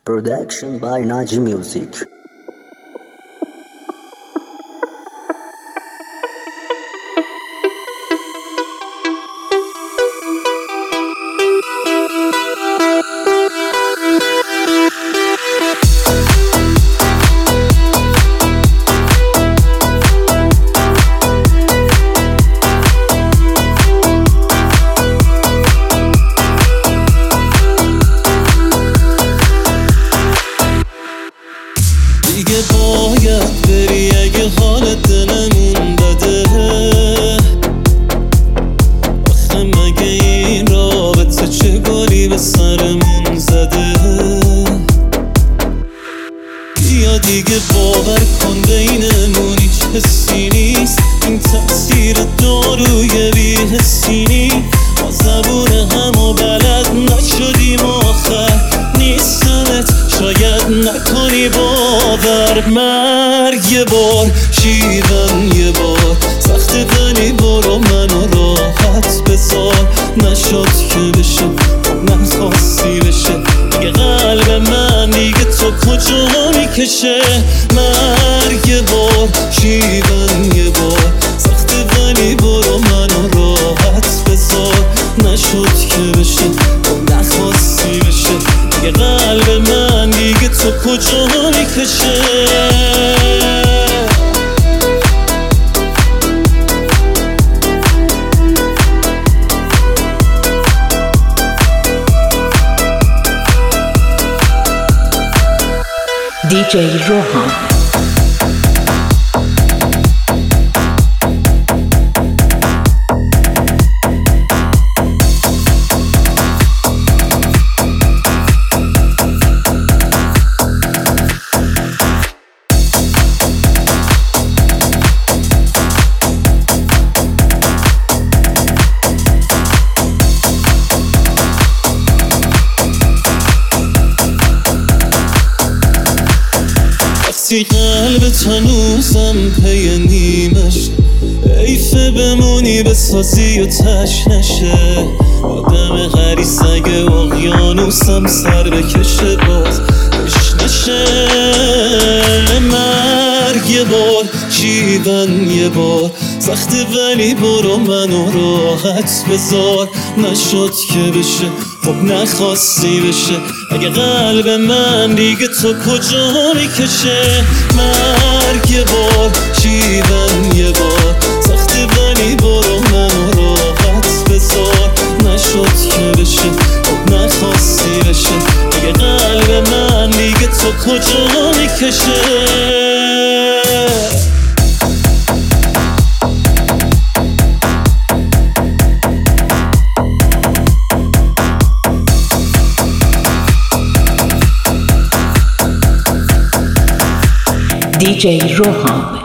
Production by Naji Music. دیگه باید بری اگه حالت دلمون بده. آخه مگه این رابطه چه گلی به سرمون زده. بیا دیگه باور کن بینمون هیچ حسی نیست. این تأثیر داروی بی حسی نیست. ما زبون همو بلد نشدیم آخر نیستمت شاید نکنی باور. مرگ یه بار شیون یه بار سخته ولی برو منو راحت بذار. نشد که بشه نخواستی بشه دیگه قلب من دیگه تو کجا میکشه. مرگ یه بار شیون یه بار سخته ولی برو منو راحت بذار. نشد که بشه نخواستی بشه دیگه قلب من دیگه تو کجا میکشه. DJ Rohan. وقتی قلب تنوزم پی نیمش ایفه بمونی بسازی و تش نشه. آدم غریس اگه اقیانوسم سر بکشه باز اش نشه. مرگ یه بار شیون یه بار سخته ولی برو منو راحت بذار. نشد که بشه خب نخواستی بشه اگه قلب من دیگه تو کجا میکشه. مرگ یه بار شیون یه بار سخته ولی برو منو راحت بذار. نشد که بشه خب نخواستی بشه اگه قلب من دیگه تو کجا میکشه. DJ Rohan.